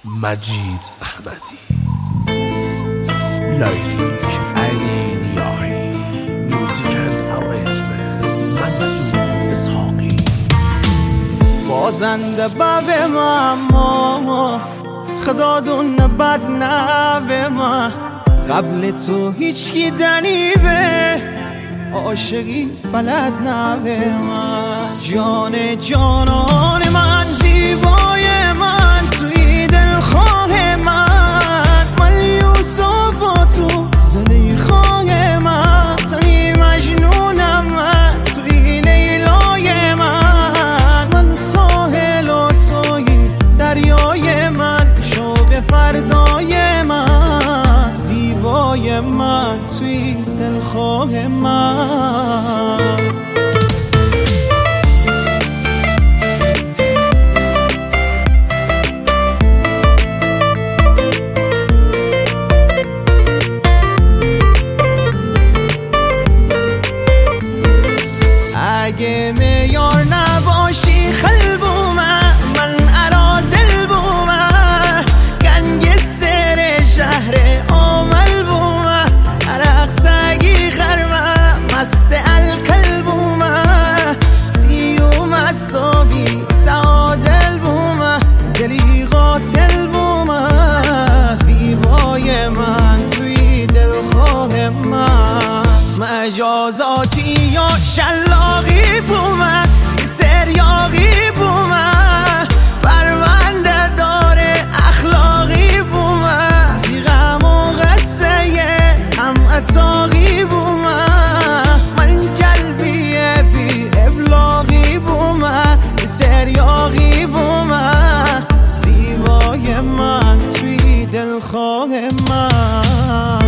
مجید احمدی، لیلیک علی نیاهی، میوزیک اند ارنجمنت منصور اسحاقی. بازنده باب ما خدا دون بد نوه ما، قبل تو هیچ کی دنیبه عاشقی بلد نوه ما. جان جانان من، زیبای من، توی دلخواه من یوسف و تو زلیخای من، تنی مجنونم من توی لیلای من ساحل و توی دریای من، شوق فردای من، زیبای من توی دلخواه من. اگه میار نباشی خلبومه، من ارازل بومه، گنگستر شهر آمل بومه، عرق سگی غرمه، مست الکل بومه، سیوم استابی تعادل بومه، دلی قاتل بومه، زیبای من توی دلخواه من. مجازاتی یا شلاقی بومه، سریاقی بومه، پرونده داره اخلاقی بومه، تیغم و قصه هم اتاقی بومه، من جلبیه بی ابلاغی بومه، سریاقی بومه، زیبای من توی دلخواه من.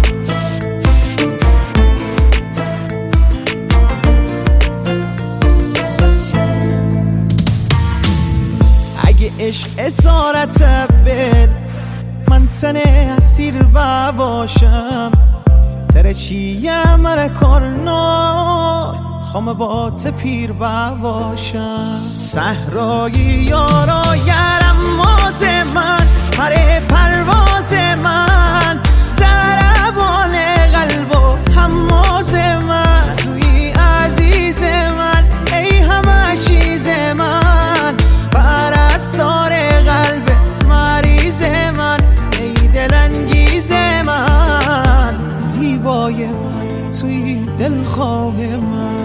عشق اسارت بل، من تنه اسیر و باشم، تره چیه مره کارنار، خام با تپیر و باشم، صحرایی یارا یرم ماز من، پره پرواز من، زربان قلب و هماز من، توی عزیز من، ای همه چیز من، پرستار قلب مریض من، ای دلانگیز من، زیبای من توی دلخواه من.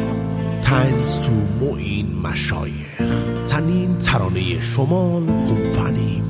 تنز تو معین مشایخ، تنین ترانه شمال کمپانی